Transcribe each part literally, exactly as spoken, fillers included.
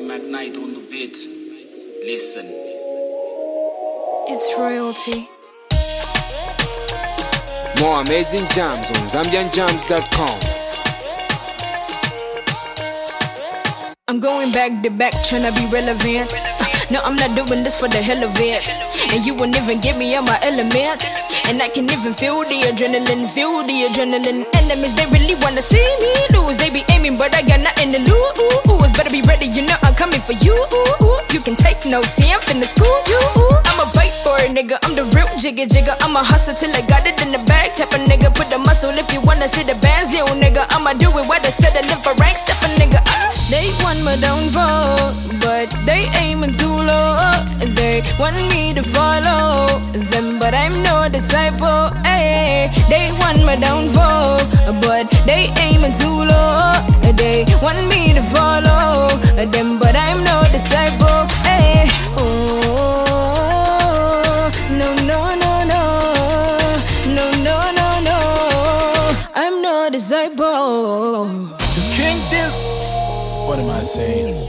McKnight on the beat. Listen. It's royalty. More amazing jams on Zambian Jams dot com. I'm going back to back, tryna be relevant. Uh, no, I'm not doing this for the hell of it. And you won't even get me on my element. And I can even feel the adrenaline, feel the adrenaline. Enemies, they really wanna see me lose. They be aiming, but I got nothing to lose. Better be ready, you know I'm coming for you. You can take no, see I'm finna school you. I'ma fight for it, nigga, I'm the real jigga jigga. I'ma hustle till I got it in the bag. Type of nigga, put the muscle if you wanna see the bands, little nigga. I'ma do it while they settling for ranks, step a nigga. Uh. They want my downfall, but they aiming too low. They want me to follow them, but I'm no disciple. Hey, they want my downfall, but they aiming too low. They want me to follow them, but I'm no disciple. Hey, oh, no, no, no, no, no, no, no, no, I'm no disciple. King this. What am I saying?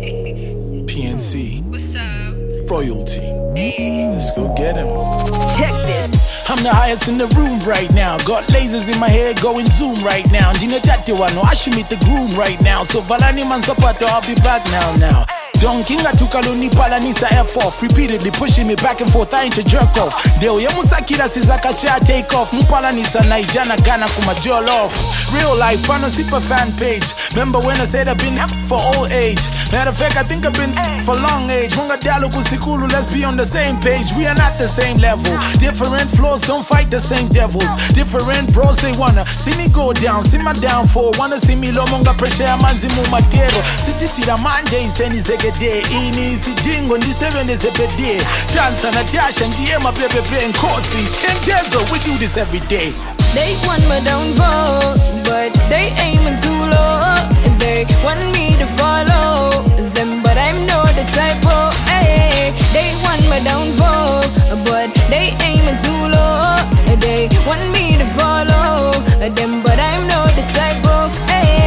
P N C. What's up? Royalty. Hey. Let's go get him. Check this. I'm the highest in the room right now. Got lasers in my head going zoom right now. Ndine tate wano, I should meet the groom right now. So valani man sapato, I'll be back now now. Don Kinga tukaloni palanisa F off, repeatedly pushing me back and forth, I ain't to jerk off. Deo ya musakira sizaka cha take off. Mupalanisa naijana gana kuma jol off. Real life, pano super fan page. Remember when I said I've been for old age? Matter of fact, I think I've been for long age. Munga dialo kusikulu, let's be on the same page. We are not the same level. Different floors, don't fight the same devils. Different bros, they wanna see me go down, see my downfall. Wanna see me low, munga pressure, manzi mu matero. Siti sida manje iseni zege day. Ini sidingo ndi seven is a bede. Chance and Natasha and D M my baby Ben Courtsies. King Denzel, we do this every day. They want my downfall, but they aiming too low. They want me to follow them, but I'm no disciple. Hey, they want my downfall, but they aiming too low. They want me to follow them, but I'm no disciple. Hey.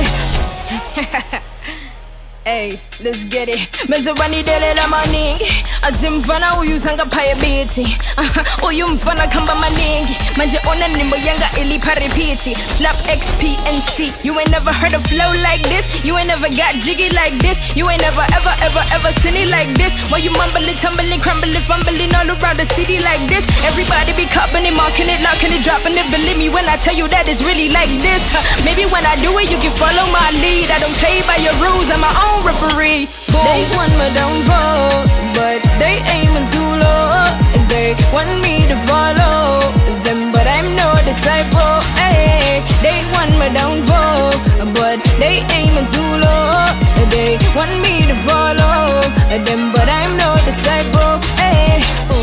Hey, let's get it. Mezobani dele la maningi. Azimfana uyu sanga paya biti. Uyu mfana kamba maningi. Manje ona nimbo yanga ili paripiti. Slap X P N C. You ain't never heard a flow like this. You ain't never got jiggy like this. You ain't never ever ever ever seen it like this. While you mumbling, tumbling, crumbling, fumbling all around the city like this. Everybody be cupping it, marking it, locking it, dropping it. Believe me when I tell you that it's really like this. Maybe when I do it, you can follow my lead. I don't play by your rules, I'm my own referee. Boom. They want my downfall, but they aiming too low. They want me to follow them, but I'm no disciple. Hey, they want my downfall, but they aiming too low. They want me to follow them, but I'm no disciple. Hey,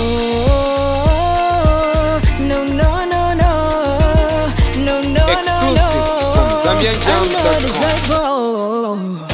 oh, no, no, no, no, no, no, no, no. Exclusive from Zambian Jams dot com. I'm no disciple.